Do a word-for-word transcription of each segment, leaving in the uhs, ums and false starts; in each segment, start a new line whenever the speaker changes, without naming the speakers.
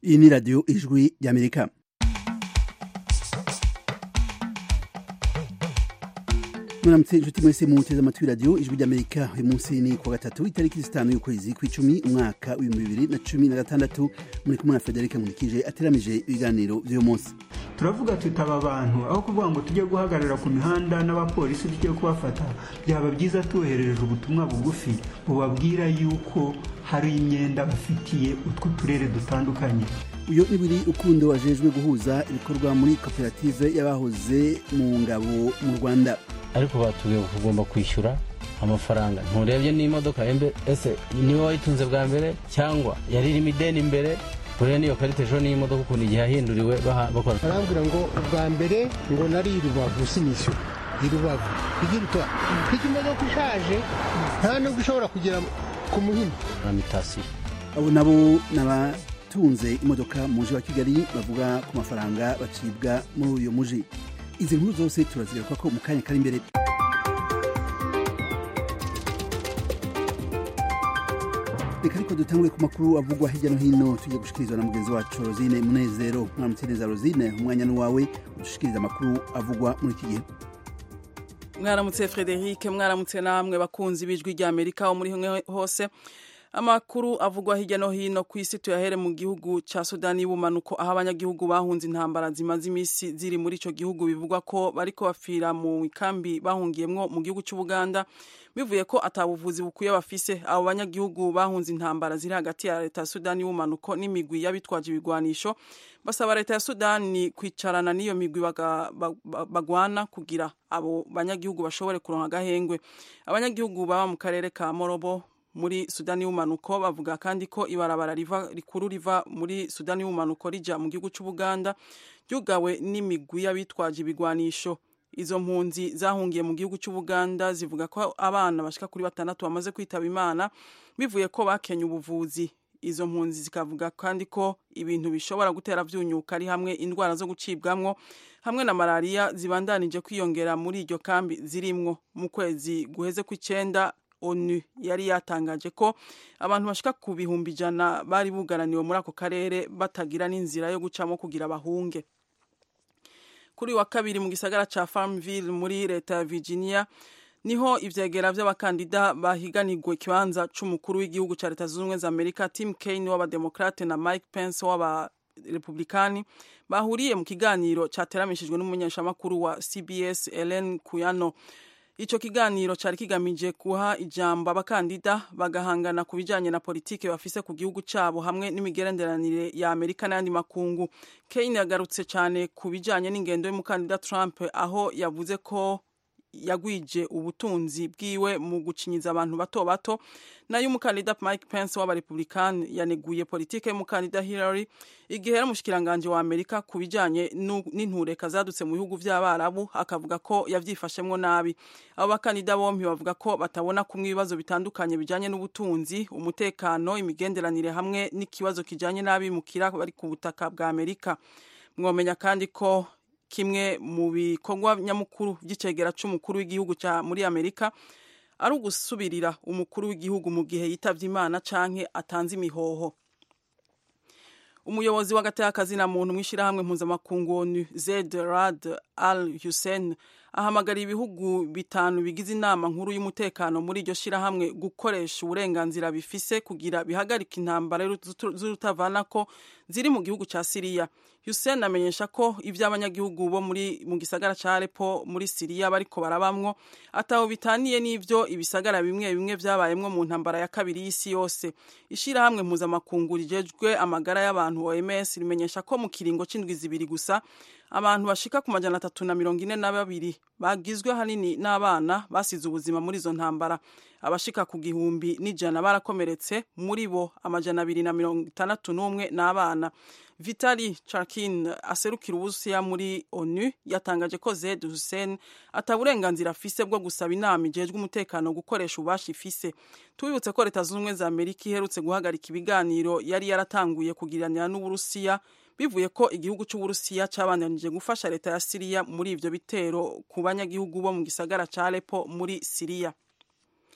Iyi ni radiyo ijwi ry'Amerika. Muramutse inshuti mwese muteze amatwi radiyo ijwi ry'Amerika. Uyu munsi ni kuwa gatatu itariki zitanu y'ukwezi kw'icumi umwaka w'ibihumbi bibiri na cumi na gatandatu. Muri kumwe na Frederic Munikije ateramije ibiganiro by'uyu munsi.
Turavuga tutaba abantu aho kuvuga ngo tujye guhagarara ku mihanda n'abapolisi tujye kubafata, byaba byiza tuboherereje ubutumwa bugufi bubabwira yuko hari imyenda bafitiye utwo turere dutandukanye.
Uyo nibiri ukundo wajejwe guhuza ibikorwa muri koperative y'abahoze mu ngabo mu Rwanda.
Ariko batubwiye kugomba kwishyura amafaranga. Nturebye n'imodoka embe ese niwe wayitunze bwa mbere cyangwa yari irimo ideni imbere. Kuri niyo karite ejo n'imodoka ukuntu igihe yahinduriwe bakora.
Arambwira ngo ubwa mbere ngo nari Rubavu sinishyura. Rubavu igirutwa ikimodoka ishaje nta no gushobora kugera ku Muhima
na mitasi.
Abo nabo nabatunze imodoka mu mujyi wa Kigali bavuga ku mafaranga bacibwa muri uyo mujyi. Izi nkuru zose turazigaruka ko mu kanya kari imbere. Reka ariko dutangure ku makuru avugwa hirya no hino tugiye gushikirizwa na mugenzi wacu Rosine Munezero. Mwaramutse neza Rosine, umwanya n'uwawe udushikiriza amakuru avugwa muri iki gihe.
Mwaramutse Frederic, mwaramutse namwe bakunzi bijwi rya Amerika wo muri hose. Amakuru avugwa hirya no hino ku isi tuyahere mu gihugu ca Sudani y'ubumanuko aho abanyagihugu bahunze intambara zimaze imisi ziri muri ico gihugu bivugwa ko bariko bafira mu ikambi bahungiyemwo mu gihugu cy'u Buganda bivuye ko atabuvuzi bukwiye bafise. Abo banyagihugu bahunze intambara ziri hagati ya leta ya Sudani y'ubumanuko n'imigwi y'abitwaje ibigwanisho basaba leta ya Sudani kwicarana n'iyo migwi bagwana kugira abo banyagihugu bashobore kuronka gahengwe. Abanyagihugu baba mu karere ka Morobo muri Sudani y'ubumanuko bavuga kandi ko ibarabara riva rikuru riva muri Sudani y'ubumanuko rija mu gihugu cy'u Buganda ryugawe n'imigwi y'abitwaje ibigwanisho. Izo mpunzi zahungiye mu gihugu cy'u Buganda zivuga ko abana bashika kuri batandatu bamaze kwitaba Imana bivuye ko bakenye ubuvuzi. Izo mpunzi zikavuga kandi ko ibintu bishobora gutera vyunyuka ari hamwe indwara zo gucibwamwo hamwe na malaria zibandanije kwiyongera muri iryo kambi zirimwo. Mu kwezi guheze kw'icenda ONU yari yatangaje ko abantu bashika ku bihumbi ijana bari bugaraniwe muri ako karere batagira n'inzira yo gucamo kugira bahunge. Kuri wa kabiri mu gisagara ca Farmville muri leta ya Virginia niho ivyegera vy'abakandida bahiganirwe ikibanza c'umukuru w'igihugu ca leta zunze ubumwe za Amerika Tim Kaine w'abademokrate na Mike Pence w'abarepublikani bahuriye mu kiganiro cateramishijwe n'umunyeshamakuru wa C B S Ellen Kuyano. Ico kiganiro cari kigamije kuha ijambo abakandida bagahangana ku bijanye na politike bafise ku gihugu cabo hamwe n'imigeranderanire ya Amerika n'andi makungu. Kaine yagarutse cyane ku bijanye n'ingendo y'umukandida Trump aho yavuze ko yagwije ubutunzi bwiwe mu gucinyiza abantu bato bato, nayo umukandida Mike Pence w'abarepublican yaneguye politike y'umukandida Hillary igihe yari umushikiranganje wa Amerika ku bijanye n'intureka zadutse mu bihugu vy'abarabu akavuga ko yavyifashemwo nabi. Abo bakandida bompi bavuga ko batabona kumwe ibibazo bitandukanye bijanye n'ubutunzi, umutekano, imigenderanire hamwe n'ikibazo kijanye n'abimukira bari ku butaka bwa Amerika. Mwomenya kandi ko kimwe mu bikorwa nyamukuru by'icegera c'umukuru w'igihugu ca muri Amerika ari ugusubirira umukuru w'igihugu mu gihe yitavye Imana canke atanze imihoho. Umuyobozi w'agatekazi na muntu mwishirahamwe mpuzamakungu ONU Zeid Rad Al Hussein ahamagara ibihugu bitanu bigize inama nkuru y'umutekano muri iryo shirahamwe gukoresha uburenganzira bifise kugira bihagarika intambara z'urutavanako ziri mu gihugu ca Syria. Hussein amenyesha ko ivy'abanyagihugu bo muri mu gisagara ca Aleppo muri Syria bariko barabamwo ataho bitaniye n'ivyo ibisagara bimwe bimwe vyabayemwo mu ntambara ya kabiri y'isi yose. Ishirahamwe mpuzamakungu rijejwe amagara y'abantu O M S rimenyesha ko mu kiringo c'indwi zibiri gusa abantu bashika ku majana atatu na mirongo ine na babiri bagizwe hanini n'abana basize ubuzima muri izo ntambara. Abashika ku gihumbi n'ijana barakomeretse, muri bo amajana abiri na mirongo itandatu n'umwe n'abana. Vitali Charkin aserukira Uburusiya muri ONU yatangaje ko Zeid Hussein ataburenganzira afise bwo gusaba inama ijejwe umutekano gukoresha ubashi ifise. Tubibutse ko leta zunze ubumwe za Amerika iherutse guhagarika ibiganiro yari yaratanguye kugiranira n'Uburusiya bivuye ko igihugu c'Uburusiya cabandanije gufasha leta ya Syria muri ivyo bitero ku banyagihugu bo mu gisagara ca Aleppo muri Syria.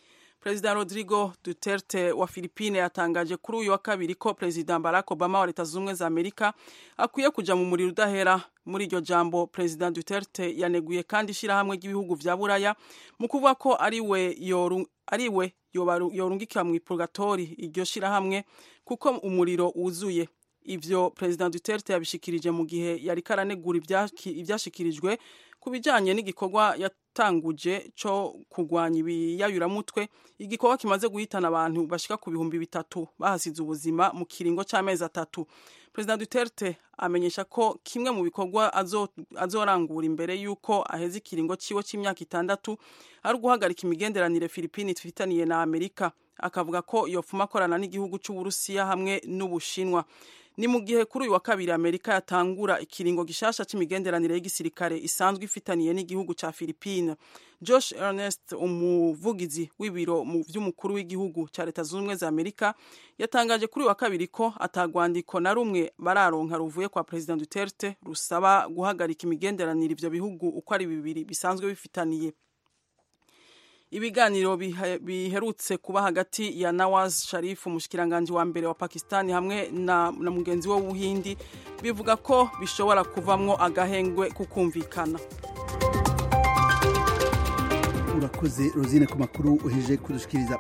Perezida Rodrigo Duterte wa Philippine yatangaje kuri uyu wa kabiri ko Perezida Barack Obama wa Leta Zunze Ubumwe za Amerika akwiye kuja mu muriro udahera. Muri iryo jambo Perezida Duterte yaneguye kandi ishirahamwe ry'ibihugu vya Buraya mu kuvuga ko ari we yoru ari we yorungikira mu purgatori iryo shirahamwe kuko umuriro wuzuye. Ivyo Perezida Duterte yabishikirije mu gihe yari karanegura ivyashikirijwe kubijanye n'igikorwa yatanguje cyo kugwanya ibiyayuramutwe, igikorwa kimaze guhitana abantu bashika ku bihumbi bitatu bahasize ubuzima mu kiringo c'amezi atatu. Perezida Duterte amenyesha ko kimwe mu bikorwa azorangura imbere yuko aheze ikiringo ciwe c'imyaka itandatu ari guhagarika imigenderanire Philippines ifitaniye na Amerika. Akavuga ko yofuma akorana n'igihugu c'Uburusiya hamwe n'Ubushinwa. Ni mu gihe kuri uyu wa kabiri Amerika yatangura ikiringo gishasha c'imigenderanire y'igisirikare isanzwe ifitaniye n'igihugu ca Philippines. Josh Earnest, umuvugizi w'ibiro mu vy'umukuru w'igihugu ca Leta Zunze Ubumwe za Amerika, yatangaje kuri uyu wa kabiri ko atagwandiko na rumwe bararonka ruvuye kwa President Duterte rusaba guhagarika imigenderanire ivyo bihugu uko ari bibiri bisanzwe bifitaniye. Ibiganiro biherutse kuba hagati ya Nawaz Sharif, umushikiranganje wa mbere wa Pakistani, hamwe na, na mugenzi we w'Ubuhindi bivuga ko bishobora kuvamwo agahengwe kukumvikana.
Urakoze Rosine ku makuru uheje kudushikiriza.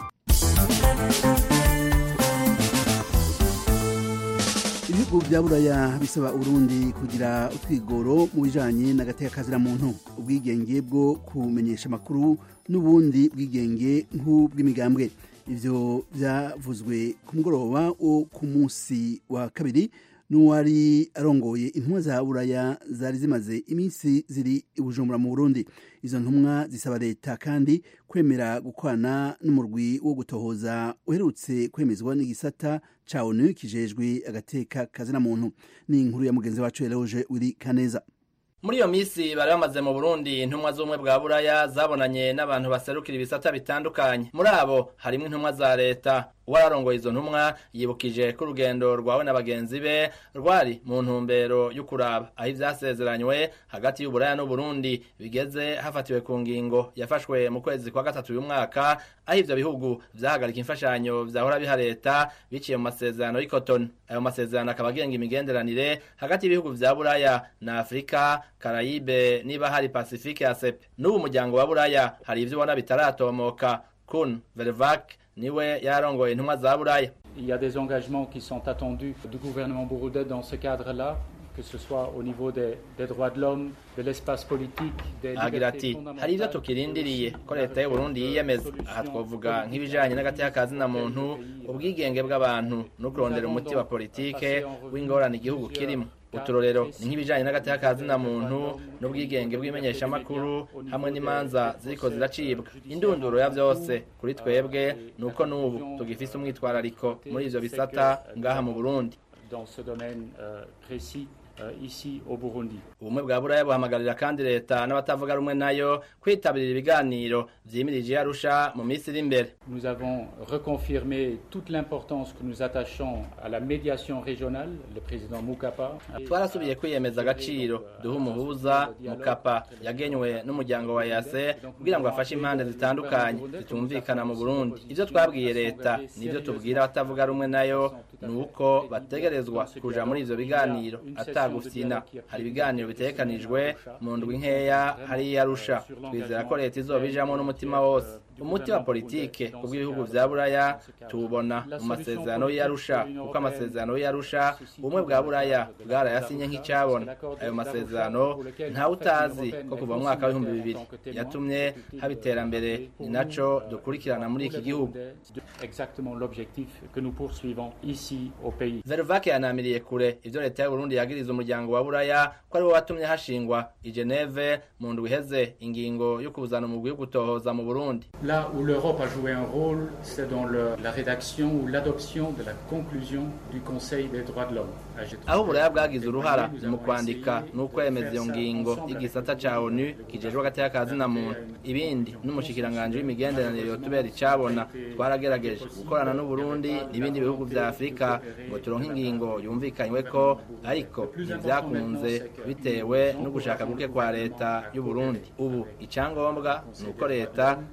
Ibihugu vya Buraya bisaba Urundi kugira utwigoro mu bijanye n'agateka kazira muntu, ubwigenge bwo kumenyesha makuru n'ubundi bwigenge nk'ubw'imigambwe. Ivyo vyavuzwe ku mugoroba wo ku munsi wa kabiri n'uwari arongoye intumwa za Buraya zari zimaze iminsi ziri i Bujumbura mu Burundi. Izo ntumwa zisaba leta kandi kwemera gukwana n'umurwi wo gutohoza uherutse kwemezwa n'igisata ca O N U kijejwe agateka kazina muntu. Ni inkuru ya mugenzi wacu Eloge Uri Kaneza.
Muri iyo misi bari bamaze mu Burundi, intumwa z'ubumwe bwa Buraya zabonanye n'abantu baserukira ibisata bitandukanye. Muri abo harimo intumwa za leta. Uwararongoye izo ntumwa yibukije ko urugendo rwawe na bagenzi be rwari mu ntumbero yo kuraba aho ivyasezeranywe hagati y'Uburaya n'Uburundi bigeze, hafatiwe ku ngingo yafashwe mu kwezi kwa gatatu uyu mwaka, aho ivyo bihugu vyahagarika imfashanyo vyahora biha leta biciye mu masezerano y'i Cotonou. Ayo masezerano akaba agenga imigenderanire hagati y'ibihugu vya Buraya na Afrika, Karayibe niba hari Pacifique ya C E P. N'ubu muryango wa Buraya hari ivyo ubona bitaratomoka. Kun Vervac niwe yarongoye intumwa za Buraya.
Il y a des engagements qui sont attendus du gouvernement burundais dans ce cadre-là, que ce soit au niveau des, des droits de l'homme, de l'espace politique, des libertés fondamentales. Hari ivyo tukirindiriye ko leta y'u Burundi yiyemeza. Aha twovuga nk'ibijanye n'agateka kazina muntu, ubwigenge bw'abantu no kurondera umuti wa politike w'ingorane igihugu kirimo. Uturorero ni nk'ibijanye n'agateka kazina muntu n'ubwigenge bw'imenyeshamakuru hamwe n'imanza ziriko ziracibwa. Indunduro ya vyose kuri twebwe nuko n'ubu tugifise umwitwarariko muri ivyo bisata ngaha mu Burundi. Dans ce domaine euh, précis Uh, ici au Burundi.
Ubumwe bwa Buraya buhamagarira kandi leta n'abatavuga rumwe nayo kwitabirira ibiganiro vyimirije Arusha mu minsi iri imbere.
Nous avons reconfirmé toute l'importance que nous attachons à la médiation régionale. Le président Mukapa
twarasubiye kwiyemeza agaciro duha umuhuza Mukapa yagenywe n'umuryango wa E A C kugira ngo afashe impande zitandukanye zitumvikana mu Burundi. Ivyo twabwiye leta nivyo tubwira abatavuga rumwe nayo nuko bategerezwa kuja muri ivyo biganiro ata gufina. Hari ibiganiro bitekanijwe mu ndwi nkeya hari Arusha. Twizera ko leta izobijamo n'umutima wose. Umuti wa politike kubw'ibihugu vya Buraya tubona mu masezerano y'Arusha, kuko amasezerano y'Arusha ubumwe bwa Buraya bwarayasinye nk'icyabona. Ayo masezerano nta utazi ko kuva mu mwaka w'ibihumbi bibiri yatumye habiterambere, ni naco dukurikirana muri iki gihugu.
Exactement l'objectif que nous poursuivons ici au pays.
Vervac yanamiriye kure ivyo leta y'u Burundi yagiriza umuryango wa Buraya ko ari wo watumye hashingwa i Geneve mu ndwi iheze ingingo yo kuzana umugwi wo gutohoza mu Burundi.
Là où l'Europe a joué un rôle, c'est dans le, la rédaction ou l'adoption de la conclusion du Conseil des droits de l'homme.
Aho Buraya bwagize uruhara mu kwandika n'ukwemeza iyo ngingo y'igisata ca O N U kijejwe agateka kazina muntu. Ibindi n'umushikiranganje w'imigenderanire yotubera icabona. Twaragerageje gukorana n'u Burundi n'ibindi bihugu vya Afrika ngo turonke ingingo yumvikanywe ko, ariko ivyakunze bitewe no gushaka guke kwa leta y'u Burundi. Ubu icyangombwa nuko leta yokwe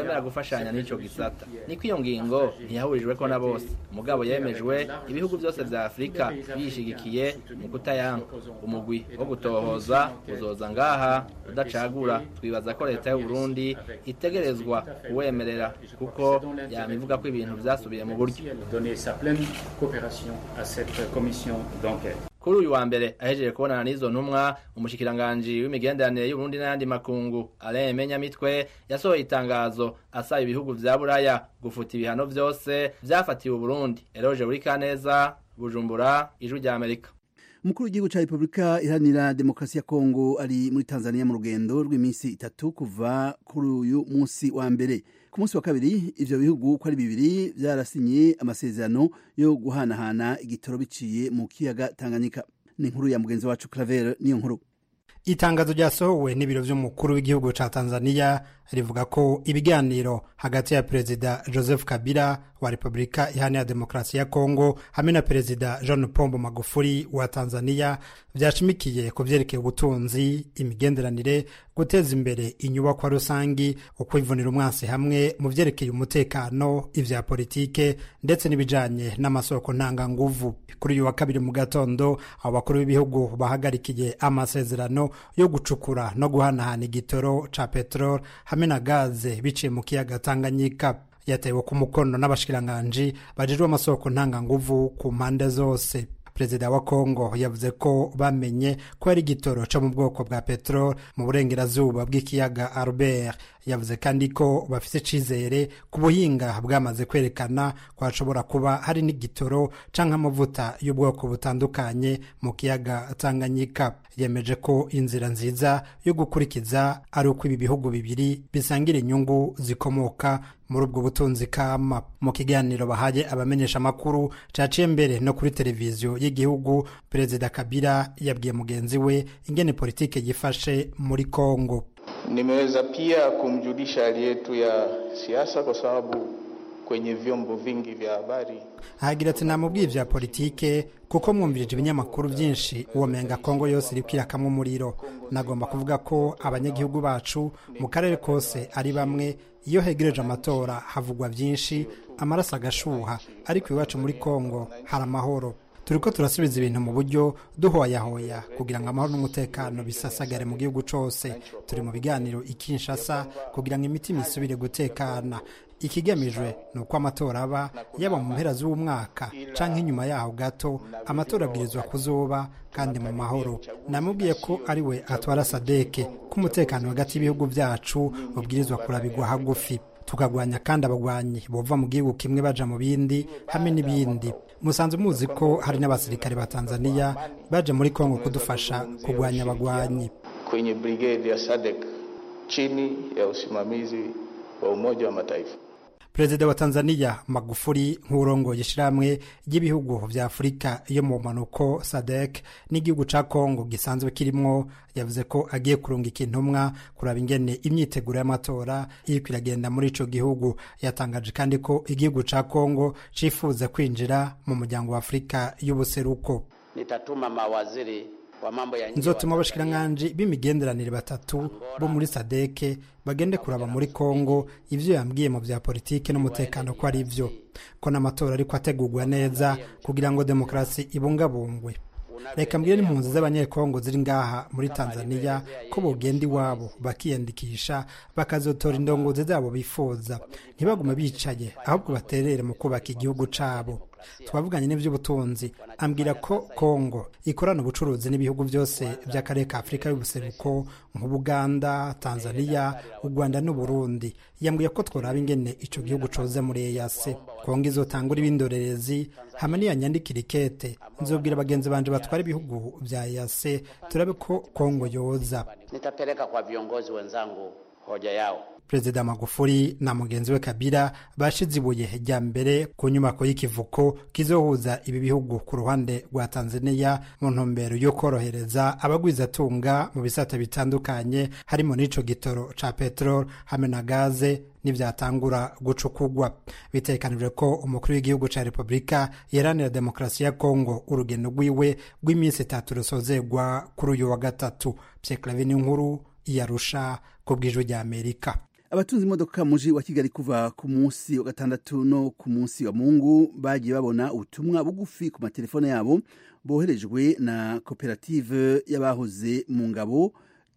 wemera gufashanya n'ico gisata. Niko iyo ngingo ntiyahurijweko na bose, mugabo yemejwe ibihugu byose vya Afrika biyishigikiye mu kutayanka. Umugwi wo gutohoza uzoza ngaha udacagura. Twibaza ko leta y'u Burundi itegerezwa kuwemerera kuko yamivuga ko ibintu vyasubiye mu buryo. Kuri uyu wa mbere ahejeje kubonana n'izo ntumwa, umushikiranganji w'imigenderanire y'u Burundi n'ayandi makungu Alain Menyamitwe yasohoye itangazo asaba ibihugu vya Buraya gufuta ibihano vyose vyafatiwe u Burundi. Eroje Burikaneza, Bujumbura, Ijwi rya Amerika.
Umukuru w'igihugu ca Republika Iharanira Demokarasi ya Kongo ari muri Tanzania mu rugendo rw'iminsi itatu kuva kuri uyu munsi wa mbere. Ku munsi wa kabiri ivyo bihugu ko ari bibiri vyarasinye amasezerano yo guhanahana igitoro biciye mu kiyaga Tanganyika. Ni inkuru ya mugenzi wacu Claver niyo nkuru.
Itangazo ryasohowe n'ibiro vy'umukuru w'igihugu ca Tanzania rivuga ko ibiganiro hagati ya Perezida Joseph Kabila wa Republika Iharanira Demokarasi ya Kongo hamwe na Perezida John Pombe Magufuli wa Tanzania vyashimikiye ku vyerekeye ubutunzi, imigenderanire, guteza imbere inyubakwa rusangi, ukwivunira umwansi hamwe mu vyerekeye umutekano, ivya politike ndetse n'ibijanye n'amasoko ntanganguvu. Kuri uyu wa kabiri mu gatondo abo bakuru b'ibihugu bahagarikiye amasezerano yo gucukura no guhanahana igitoro ca petrol hamwe na gaze biciye mu kiyaga Tanganyika. Yatewe ku mukono n'abashikiranganji bajejwe amasoko ntanganguvu ku mpande zose. Perezida wa Kongo yavuze ko bamenye ko ari igitoro cyo mu bwoko bwa petrol mu burengerazuba bw'ikiyaga Albert. Yavuze kandi ko bafite cizere ku buhinga bwamaze kwerekana ko hashobora kuba hari n'igitoro canke amavuta y'ubwoko butandukanye mu kiyaga Tanganyika. Yemeje ko inzira nziza yo gukurikiza ari uko ibi bihugu bibiri bisangira inyungu zikomoka muri ubwo butunzi kama. Mu kiganiro bahaye abamenyesha makuru caciye mbere no kuri televiziyo y'igihugu, Perezida Kabila yabwiye mugenzi we ingene politike yifashe muri Kongo.
Nimeweza pia kumjulisha hali yetu ya siasa kwa sababu kwenye vyombo vingi vya habari.
Hagira ati namubwiye vya politike kuko mwumvirije ibinyamakuru byinshi uwo menga Kongo yose iri kwirakamwe umuriro. Nagomba kuvuga ko abanyagihugu bacu mu karere kose ari bamwe, iyo hegereje amatora havugwa byinshi, amaraso agashuha, ariko iwacu muri Kongo hari amahoro. Turiko turasubiza ibintu mu buryo duhoyahoya kugira ngo amahoro n'umutekano bisasagare mu gihugu cose. Turi mu biganiro i Kinshasa kugira ngo imitima isubire gutekana. Ikigamijwe nuko amatora aba yaba mu mpera z'umwaka canke inyuma yaho gato, amatora abwirizwa kuzoba kandi mu mahoro. Namubwiye ko ari we atwara Sadeke, ko umutekano hagati y'ibihugu vyacu ubwirizwa kurabigwa hagufi, tukagwanya kandi abagwanyi bova mu gihugu kimwe baja mu bindi hamwe n'ibindi. Musanze muzi ko hari n'abasirikare ba Tanzania baje muri Kongo kudufasha kugwanya abagwanyi.
Kwenye brigade ya Sadek chini ya usimamizi wa Umoja wa Mataifa.
Perezida wa Tanzania Magufuli nk'urongoye ishiramwe ry'ibihugu vya Afrika yo mu manuko Sadek n'igihugu ca Kongo gisanzwe kirimwo, yavuze ko agiye kurungika intumwa kuraba ingene imyiteguro y'amatora iriko iragenda muri ico gihugu. Yatangaje kandi ko igihugu ca Kongo cifuza kwinjira mu muryango wa Afrika y'ubuseruko.
Nitatuma mawaziri
Nzotuma abashikiranganji b'imigenderanire batatu bo muri Sadeke bagende kuraba muri Kongo ivyo yambwiye mu vya politike n'umutekano ko ari ivyo, ko n'amatora ariko ategurwa neza kugira ngo demokrasi ibungabungwe. Reka mbwire n'impunzi z'abanyekongo ziri ngaha muri Tanzania ko bogenda iwabo bakiyandikisha bakazotora indongozi zabo bifuza, ntibagume bicaye ahubwo baterere mu kubaka igihugu cabo. Twavuganye n'ivy'ubutunzi, ambwira ko Kongo ikorana ubucuruzi n'ibihugu byose by'akarere ka Afrika y'ubuseruko nk'Ubuganda, Tanzania, u Rwanda n'u Burundi. Yambwiye ko tworaba ingene ico gihugu coze muri E A C. Kongo izotangura ibindorerezi hamwe n'iyanyandikira ikete, nzobwira bagenzi banje batwara ibihugu vya E A C turabe ko Kongo yoza.
Nitapeleka kwa viongozi wenzangu hoja yao.
Perezida Magufuli na mugenzi we Kabila bashize ibuye rya mbere ku nyubako y'ikivuko kizohuza ibi bihugu ku ruhande rwa Tanzania mu ntumbero yo korohereza abagwizatunga mu bisata bitandukanye harimo n'ico gitoro ca petrol hamwe na gaze n'ivyatangura gucukugwa. Bitekanijwe ko umukuru w'igihugu ca Republika Iharanira Demokarasi ya Kongo urugendo rwiwe rw'iminsi itatu rusozegwa kuri uyu wa gatatu. Pierre Claver nkuru yarusha ku bw'ijwi rya Amerika.
abatunze imodoka muji wa Kigali kuva ku munsi wa gatandatu no ku munsi wa Mungu bagiye babona ubutumwa bugufi ku matelefone yabo boherejwe na koperative y'abahoze mu ngabo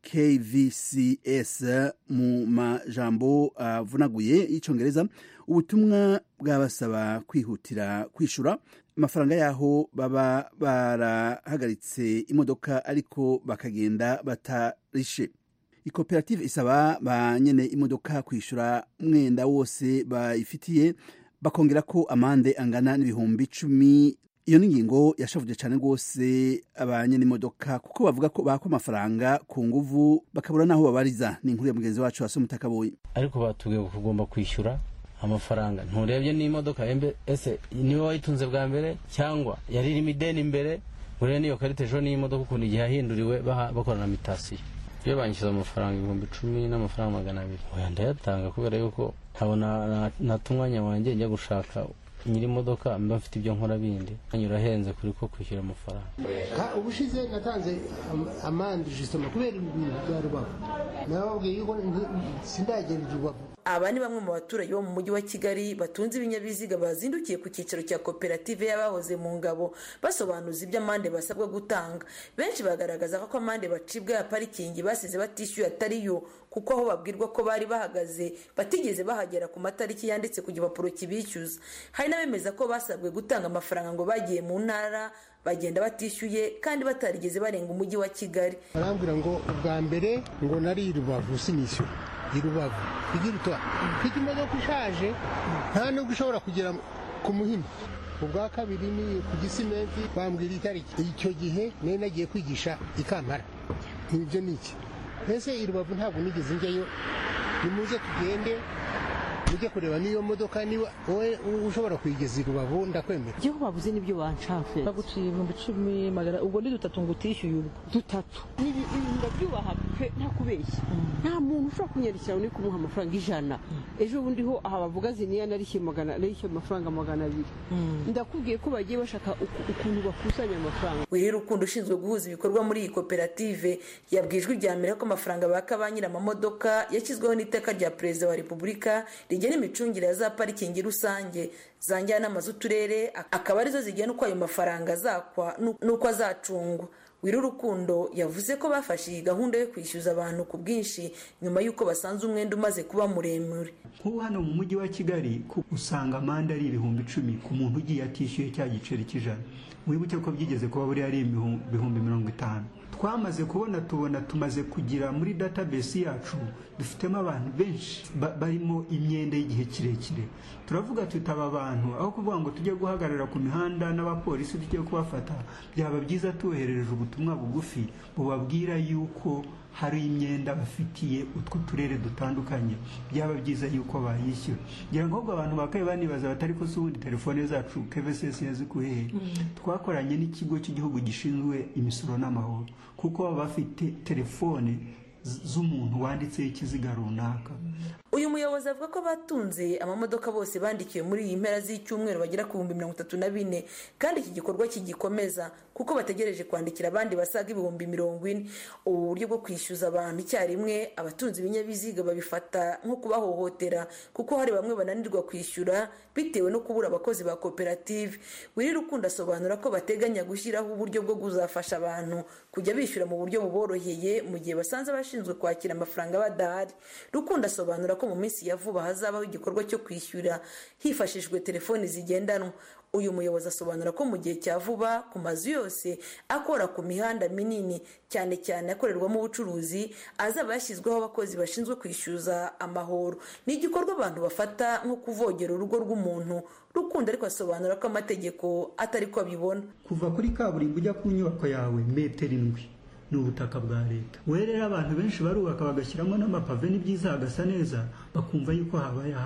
K V C S mu majambo avunaguye uh, y'icongereza. Ubutumwa bwabasaba kwihutira kwishura amafaranga yaho baba barahagaritse imodoka ariko bakagenda batarishe. Ikoperative isaba ba nyene imodoka kwishura mwenda wose bayifitiye bakongera ko amande angana n'ibihumbi icumi. Iyo ningingo yashavuje cyane rwose abanyene imodoka kuko bavuga ko bako amafaranga ku nguvu bakabura naho babariza. Ni inkuru ya mugenzi wacu Asomutakaboyi.
Ariko batubwiye kugomba kwishyura amafaranga nturebye n'imodoka embe ese niwe wayitunze bwa mbere cyangwa yari iri mideni imbere bure niyo karite jo n'imodoka ukuntu igihe yahinduriwe bakorana mitasiyo. Iyo banyishyuza amafaranga ibihumbi icumi n'amafaranga magana abiri oya ndayatanga kubera yuko ntabona natumwanya wanjye njya gushaka nyiri imodoka mba mfite ibyo nkora bindi anyura henze kuri ko kwishyura amafaranga.
Ubushize natanze amande justement kubera ibintu bya Rubavu nababwiye yuko sindagenda Rubavu.
Aba ni bamwe mu baturage bo mu mujyi wa Kigali batunze ibinyabiziga bazindukiye ku cyicaro cya koperative y'abahoze mu ngabo basobanuza ibyo amande basabwa gutanga. Benshi bagaragaza ko amande bacibwa ya parikingi basize batishyuye atariyo kuko aho babwirwa ko bari bahagaze batigeze bahagera ku matariki yanditse ku gipapuro kibishyuza. Hari n'abemeza ko basabwe gutanga amafaranga ngo bagiye mu ntara bagenda batishyuye kandi batarigeze barenga umujyi wa Kigali.
Barambwira ngo ubwa mbere ngo nari Rubavu sinishyura Rubavu igirutwa fite imodoka ishaje nta nubwo ushobora kugera ku Muhima. Ubwa kabiri ni ku Gisimenti bambwira itariki icyo gihe nari nagiye kwigisha Ikampara. Ibyo niki ese Rubavu ntabwo nigeze njyayo. Nimuze tugende mujye kureba niyo modoka ni wowe ushobora kuyigeza Rubavu ndakwemera.
Giho babuze nibyo bancafe baguciye ibihumbi icumi magara ubwo ni dutatu ngo utishyuye ubwo dutatu nibi ndabyubaha pe ntakubeshya. Nta muntu ushobora kunyarikira uri kumuha amafaranga ijana ejo bundi ho aha bavuga ziniya narishyuye magana narishyuye amafaranga magana abiri. Ndakubwiye ko bagiye bashaka ukuntu bakusanya amafaranga.
Wiri Rukundo ushinzwe guhuza ibikorwa muri iyi koperative yabwijwe rya mbere ko amafaranga baka banyira amamodoka yashyizweho n'iteka rya Perezida wa Repubulika rigena imicungire ya za parikingi rusange zanjyana amazu turere akaba arizo zigena uko ayo mafaranga zakwa nuko azacungwa. Wiri Rukundo yavuze ko bafashe iyi gahunda yo kwishyuza abantu ku bwinshi nyuma y'uko basanze umwenda umaze kuba muremure.
Nk'ubu hano mu mujyi wa Kigali usanga amande ari ibihumbi icumi ku muntu ugiye atishyuye cya giceri cy'ijana. Wibuke ko byigeze kuba buri ari ibihumbi mirongo itanu. Twamaze kubona tubona tumaze kugira muri database yacu dufitemo abantu benshi barimo imyenda y'igihe kirekire. Turavuga tutaba abantu aho kuvuga ngo tujye guhagarara ku mihanda n'abapolisi tujye kubafata byaba byiza tuherereje ubutumwa bugufi bubabwira yuko hari imyenda bafitiye utwo turere dutandukanye byaba byiza yuko bayishyura. Ngira ngo abantu bakaye banibaza batari ko subundi telefone zacu K V C S yazikuhehe. Twakoranye n'ikigo cy'igihugu gishinzwe imisoro n'amahoro kuko baba bafite telefone z'umuntu wanditseho ikiziga runaka.
Uyu muyobozi avuga ko batunze amamodoka bose bandikiwe muri iyi mpera z'icyumweru bagera ku bihumbi mirongo itatu na bine kandi iki gikorwa kigikomeza kuko bategereje kwandikira abandi basaga ibihumbi mirongo ine. Ubu buryo bwo kwishyuza abantu icyarimwe abatunze ibinyabiziga babifata nko kubahohotera kuko hari bamwe bananirwa kwishyura bitewe no kubura abakozi ba koperative. Wiri Rukundo asobanura ko bateganya gushyiraho uburyo bwo kuzafasha abantu kujya bishyura mu buryo buboroheye mu gihe basanze abashinzwe kwakira amafaranga badahari. Rukundo asobanura ko mu minsi ya vuba hazabaho igikorwa cyo kwishyura hifashishijwe telefoni zigendanwa. Uyu muyobozi asobanura ko mu gihe cya vuba ku mazu yose akora ku mihanda minini cyane cyane akorerwamo ubucuruzi azaba yashyizweho abakozi bashinzwe kwishyuza amahoro. Ni igikorwa abantu bafata nko kuvogera urugo rw'umuntu. Rukundo ariko asobanura ko amategeko atari ko abibona.
Kuva kuri kaburimbo ujya ku nyubako yawe metero indwi ni ubutaka bwa leta. Werera abantu benshi barubaka bagashyiramo n'amapave n'ibyiza hagasa neza bakumva yuko habaye habo.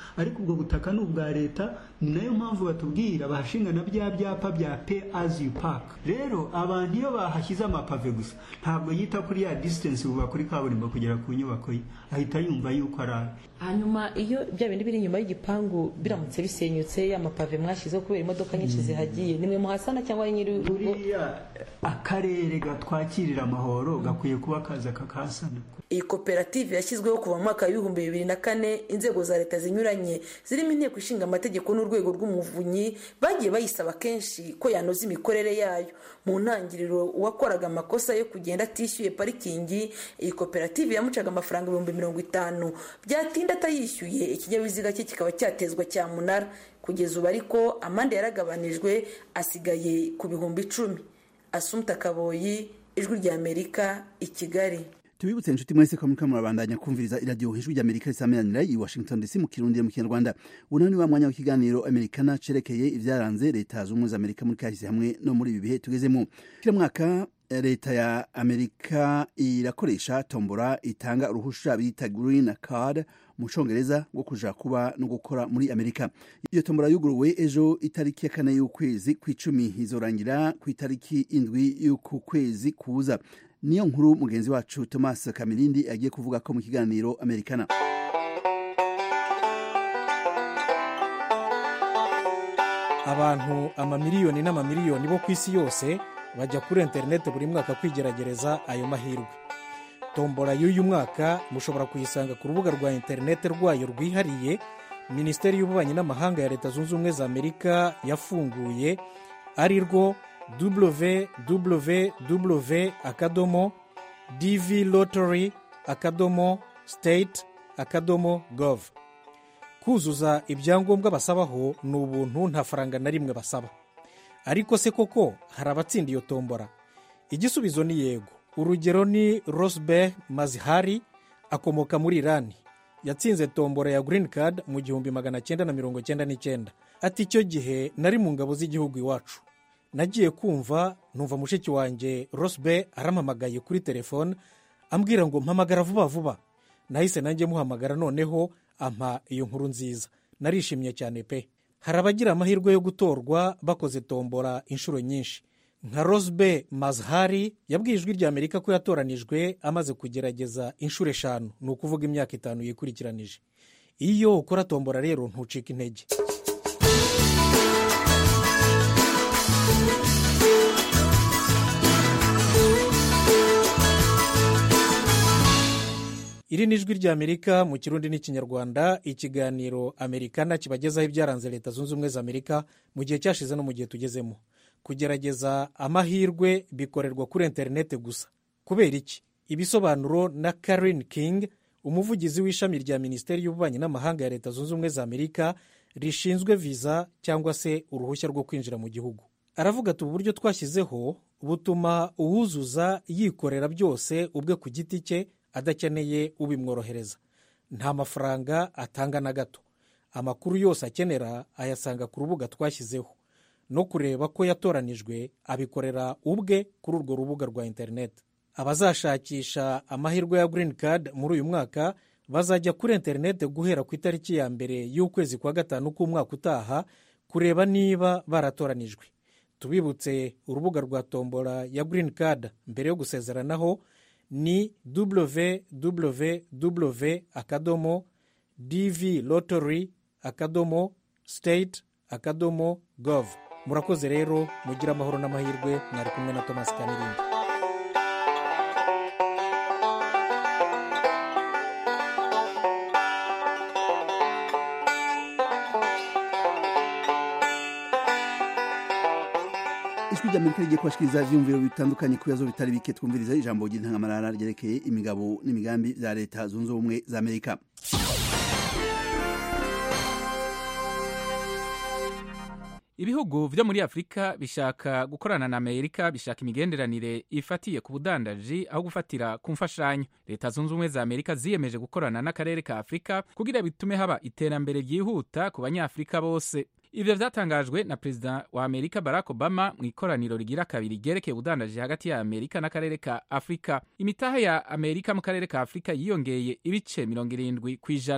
ariko ubwo butaka ni ubwa leta. Ni nayo mpamvu batubwira bahashinga na bya byapa bya pay as you park. Rero abantu iyo bahashyize amapave gusa ntabwo yita kuri ya distance buba kuri kaburimbo kugera ku nyubako ye, ahita yumva yuko ari.
Hanyuma iyo bya bindi biri inyuma y'igipangu biramutse bisenyutse ya mapave mwashizeho kubera imodoka nyinshi zihagiye, nimwe muhasana cyangwa ari nyiri urugo?
Akarere gatwakirira amahoro gakwiye kuba kaza kakasana.
Iyi koperative yashyizweho kuva mu mwaka w'ibihumbi bibiri na kane. Inzego za leta zinyuranye zirimo inteko ishinga amategeko n'urwego rw'umuvunyi bagiye bayisaba kenshi ko yanoza imikorere yayo. Mu ntangiriro uwakoraga amakosa yo kugenda atishyuye parikingi, iyi koperative yamucaga amafaranga ibihumbi mirongo itanu. Byatinda atayishyuye ikinyabiziga cye kikaba cyatezwa cyamunara. Kugeza ubu ariko amande yaragabanijwe asigaye ku bihumbi icumi. Asumta Kaboyi, Ijwi ry'Amerika, i Kigali.
Tubibutse inshuti mwese ko muriko murabandanya kumviriza iradiyo Ijwi ry'Amerika risamiranira i Washington D C mu Kirundi mu Kinyarwanda. Unani wa mwanya w'ikiganiro Americana cerekeye ivyaranze leta z'ubumwe za Amerika muri kahise hamwe no muri ibi bihe tugezemo. Kila mwaka leta ya Amerika irakoresha tombora itanga uruhusha bita green card mu Congereza rwo kuja kuba no gukora muri Amerika. Iyo tombora yuguruwe ejo itariki ya kane y'ukwezi kw'icumi, izorangira ku itariki indwi y'uku kwezi kuza. Niyo nkuru mugenzi wacu Thomas Kamirindi agiye kuvuga ko mu kiganiro Americana.
Abantu amamiliyoni n'amamiliyoni bo ku isi yose bajya kuri internet buri mwaka kwigeragereza ayo mahirwe. Tombora y'uyu mwaka mushobora kuyisanga ku rubuga rwa internet rwayo rwihariye Minisiteri y'Ububanyi n'Amahanga ya Leta Zunze Ubumwe za Amerika yafunguye, ari rwo w w w akadomo d v lottery akadomo state akadomo gov. Kuzuza ibyangombwa basabaho ni ubuntu, nta faranga na rimwe basaba. Ariko se koko hari abatsinda iyo tombora? Igisubizo ni yego. Urugero ni Rosbeh Mazhari, akomoka muri Irani. Yatsinze tombora ya green card mu gihumbi magana cyenda na mirongo cyenda n'icyenda. Ati icyo gihe nari mu ngabo z'igihugu iwacu. Nagiye kumva numva mushiki wanjye Rosbeh arampamagaye kuri telefone ambwira ngo mpamagara vuba vuba. Nahise nanjye muhamagara, noneho ampa iyo nkuru nziza. Narishimye cyane pe. Hari abagira amahirwe yo gutorwa bakoze tombora inshuro nyinshi. Nka Rosbeh Mazhari yabwiye Ijwi ry'Amerika ko yatoranijwe amaze kugerageza inshuro eshanu, ni ukuvuga imyaka itanu yikurikiranije. Iyo ukora tombora rero ntucika intege. Iri ni Ijwi ry'Amerika mu Kirundi n'Ikinyarwanda, ikiganiro Americana kibagezaho ibyaranze Leta Zunze Ubumwe za Amerika mu gihe cyashize no mu gihe tugezemo. Kugerageza amahirwe bikorerwa kuri internet gusa. Kubera iki? Ibisobanuro na Karen King, umuvugizi w'ishami rya Minisiteri y'Ububanyi n'Amahanga ya Leta Zunze Ubumwe za Amerika rishinzwe visa cyangwa se uruhushya rwo kwinjira mu gihugu. Aravuga ati ubu buryo twashyizeho butuma uwuzuza yikorera byose ubwe ku giti cye adakeneye ubimworohereza. Nta mafaranga atanga na gato. Amakuru yose akenera ayasanga ku rubuga twashyizeho. No kureba ko yatoranijwe abikorera ubwe kuri urwo rubuga rwa internet. Abazashakisha amahirwe ya green card muri uyu mwaka bazajya kuri internet guhera ku itariki ya mbere y'ukwezi kwa gatanu k'umwaka utaha kureba niba baratoranijwe. Tubibutse urubuga rwa tombora ya green card mbere yo gusezeranaho ni w w w akadomo d v lottery akadomo state akadomo gov. Murakoze rero, mugira amahoro n'amahirwe. Mwari kumwe na Thomas Kamirindi.
Ijwi ry'Amerika rigiye kubashikiriza ivyumviro bitandukanye ku bibazo bitari bike. Twumviriza ijambo ry'intangamarara ryerekeye imigabo n'imigambi za Leta Zunze Ubumwe za Amerika.
Ibihugu vyo muri Afrika bishaka gukorana na Amerika, bishaka imigenderanire ifatiye ku budandaji aho gufatira ku mfashanyo. Leta Zunze Ubumwe za Amerika ziyemeje gukorana n'akarere ka Afrika kugira bitume haba iterambere ryihuta ku banyafrika bose. Ivyo vyatangajwe na Perezida wa Amerika Barack Obama mu ikoraniro rigira kabiri ryerekeye ubudandaji hagati ya Amerika n'akarere ka Afrika. Imitahe ya Amerika mu karere ka Afrika yiyongeye ibice mirongo irindwi kw'ijana.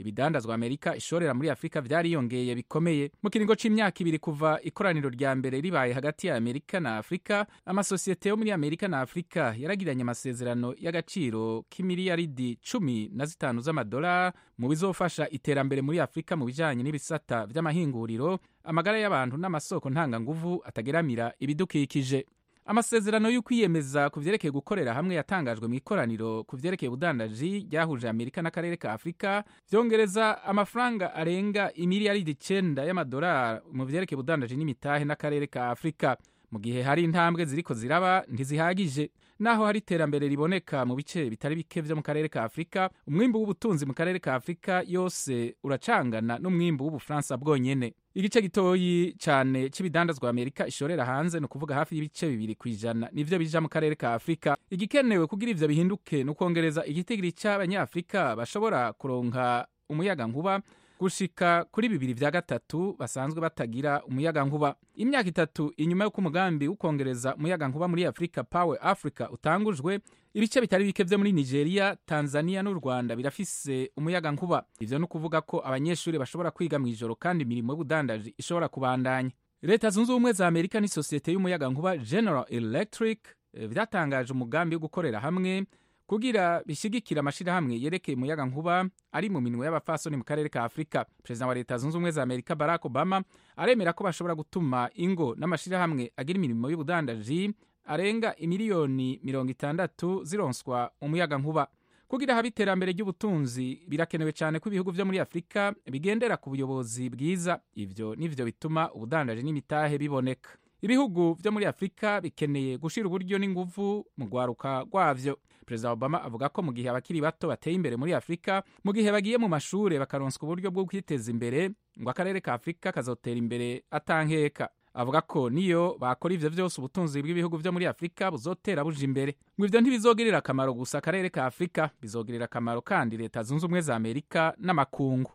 ibidandazwa amerika ishorera muri afurika vyariyongeye bikomeye. Mu kiringo c'imyaka ibiri kuva ikoraniro rya mbere ribaye hagati ya amerika na afurika, amasosiyete yo muri amerika na afurika yaragiranye amasezerano y'agaciro k'imiliyaridi cumi na zitanu z'amadolari mu bizofasha iterambere muri afurika mu bijanye n'ibisata vy'amahinguriro, amagara y'abantu n'amasoko ntanganguvu atageramira ibidukikije. Amasezerano y'ukwiyemeza ku vyerekeye gukorera hamwe yatangajwe mu ikoraniro ku vyerekeye ubudandaji ryahuje amerika n'akarere ka afurika, vyongereza amafaranga arenga imiliyaridi icenda y'amadolari mu vyerekeye ubudandaji n'imitahe n'akarere ka afurika. Mu gihe hari intambwe ziriko ziraba ntizihagije, naho hari iterambere riboneka mu bice bitari bike vyo mu karere ka afurika, umwimbu w'ubutunzi mu karere ka afurika yose uracangana n'umwimbu w'ubufaransa bwonyene. Igice gitoyi cane c'ibidandazwa amerika ishorera hanze, no kuvuga hafi y'ibice bibiri kw'ijana nivyo bija mu karere ka afurika. Igikenewe kugira ivyo bihinduke no kongereza igitigiri c'abanyafurika bashobora kuronka umuyaga nkuba gushika kuri bibiri vya gatatu basanzwe batagira umuyaga nkuba. Imyaka itatu inyuma yo kumugambi ukongereza umuyaga nkuba muri Africa Power Africa utangujwe, ibice bitari bike vyo muri Nigeria, Tanzania n'u Rwanda birafise umuyaga nkuba. Ivyo no kuvuga ko abanyeshuri bashobora kwiga mw'ijoro kandi imirimo y'ubudandaji ishobora kubandanya. Leta zunze ubumwe za Amerika ni sosiyete y'umuyaga nkuba General Electric vyatangaje umugambi wo gukorera hamwe kugira bishigikira amashirahamwe yerekeye umuyaga nkuba ari mu minwe y'abafasoni mu karere ka Afrika. Perezida wa Leta zunze ubumwe za Amerika Barack Obama aremera ko bashobora gutuma ingo n'amashirahamwe agira imirimo y'ubudandaji arenga imiliyoni mirongo itandatu zironswa umuyaga nkuba. Kugira haba iterambere ry'ubutunzi birakenewe cyane ko ibihugu vyo muri Afrika bigendera ku buyobozi bwiza. Ivyo nivyo bituma ubudandaji n'imitahe biboneka. Ibihugu vyo muri Afrika bikeneye gushira uburyo n'inguvu mu gwaruka gwavyo. Perezida Obama avuga ko mu gihe abakiri bato bateye imbere muri Afrika, mu gihe bagiye mu mashure bakaronswa uburyo bwo kwiteza imbere, ngo akarere ka Afrika kazotera imbere atankeka. Avuga ko niyo bakora ivyo vyose ubutunzi bw'ibihugu vyo muri Afrika buzotera buja imbere. Ngo ivyo ntibizogirira akamaro gusa akarere ka Afrika, bizogirira akamaro kandi Leta zunze ubumwe za Amerika n'amakungu.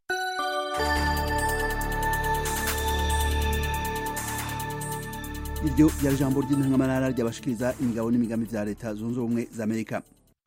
Iryo ryari jambo ry'intangamarara ryabashikiriza imigabo n'imigambi vya Leta zunze ubumwe za Amerika.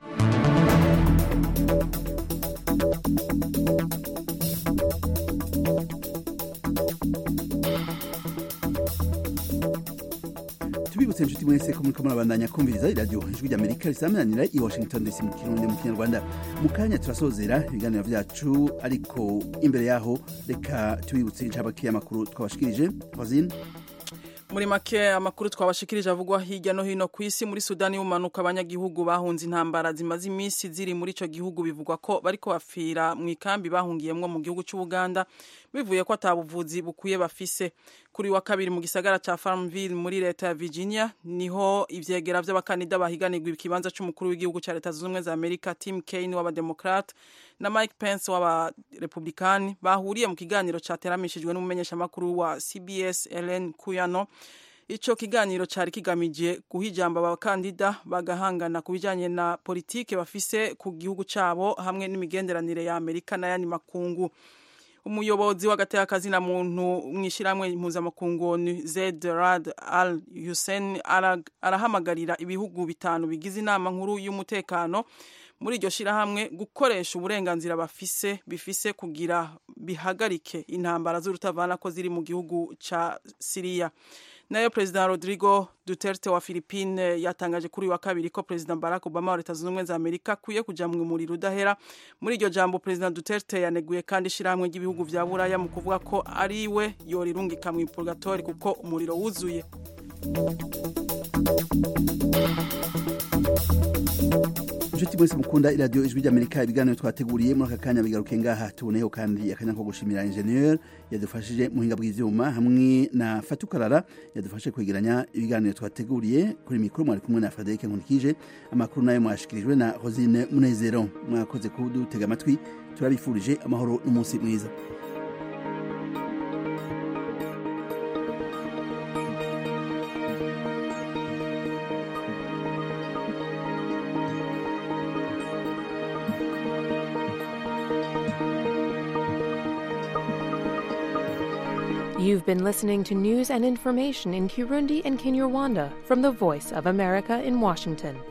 Tubibutse inshuti mwese ko muriko murabandanya kumviriza iradiyo ijwi ry'Amerika risamanira i Washington D C mu Kirundi mu Kinyarwanda. Mu kanya turasozera ibiganiro vyacu, ariko imbere yaho reka tubibutse incabaki y'amakuru twabashikirije. Rosine,
muri make amakuru twabashikirije avugwa hirya no hino ku isi. Muri Sudani y'umanuka abanyagihugu bahunze intambara zimaze imisi ziri muri ico gihugu bivugwa ko bariko bafira mu ikambi bahungiyemwo mu gihugu c'Ubuganda, bivuye ko atabuvuzi bukwiye bafise. Kuri wa kabiri mu gisagara ca Farmville muri leta ya Virginia niho ivyegera vy'abakandida bahiganirwa ikibanza c'umukuru w'igihugu ca Leta zunze ubumwe za Amerika Tim Kaine w'abademokrate na Mike Pence w'abarepublikani bahuriye mu kiganiro cateramishijwe n'umumenyeshamakuru wa C B S Ellen Kuyano. Ico kiganiro cari kigamije guha ijambo abakandida bagahangana ku bijanye na politike bafise ku gihugu cabo hamwe n'imigenderanire ya Amerika n'ayandi makungu. Umuyobozi w'agateka na muntu mw'ishiramwe mpuzamakungu Zeid Rad Al Hussein arahamagarira ibihugu bitanu bigize inama nkuru y'umutekano muri iryo shirahamwe gukoresha uburenganzira bafise bifise kugira bihagarike intambara z'urutavana ko ziri mu gihugu ca Syria. Nayo President Rodrigo Duterte wa Philippines yatangaje kuri wa kabiri ko President Barack Obama wa Leta zunze ubumwe za Amerika kuye kuja mu muriro udahera. Muri iryo jambo President Duterte yaneguye kandi shirahamwe ry'ibihugu vya Buraya mu kuvuga ko ari we yorirungika mu purgatori kuko umuriro wuzuye.
Inshuti mwese mukunda iradiyo ijwi ry'Amerika, ibiganiro twateguriye muri aka kanya bigaruke ngaha. Tuboneyeho kandi akanya ko gushimira ingenieur yadufashije muhinga bw'ivyuma hamwe na Fatukarara yadufashe kwegeranya ibiganiro twateguriye. Kuri mikoro mwari kumwe na Frederic Nkulikije, amakuru nayo mwashikirijwe na Rosine Munezero. Mwakoze kudutega amatwi, turabifurije amahoro n'umunsi mwiza.
You've been listening to news and information in Kirundi and Kinyarwanda from the Voice of America in Washington.